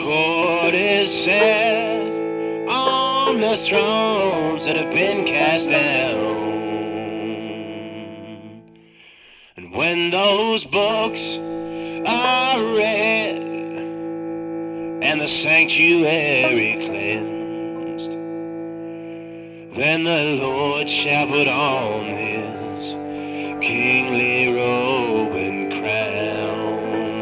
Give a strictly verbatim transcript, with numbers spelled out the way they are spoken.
court is set on the thrones that have been cast down. And when those books are read and the sanctuary cleansed, then the Lord shall put on his kingly robe